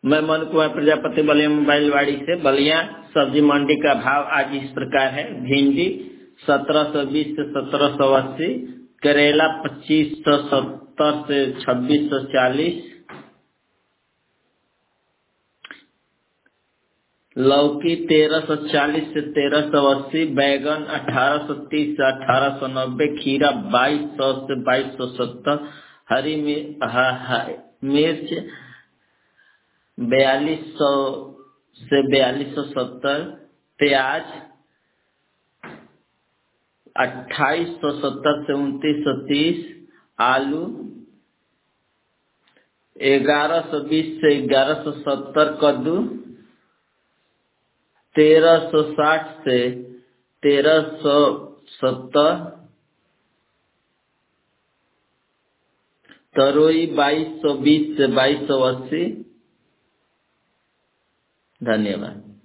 मैं मन कुमार प्रजापति बलिया मोबाइलवाड़ी से। बलिया सब्जी मंडी का भाव आज इस प्रकार है। भिंडी 1720 से 1780, करेला 2570 से 2640, लौकी 1340 से 1380, बैगन 1830 से 1890, खीरा 2200 से 2270, हरी मिर्च 4200 से 4270, प्याज 2870 से 2930, आलू 1120 से 1170, कद्दू 1360 से 1370, तरोई 2220 से 2280। धन्यवाद।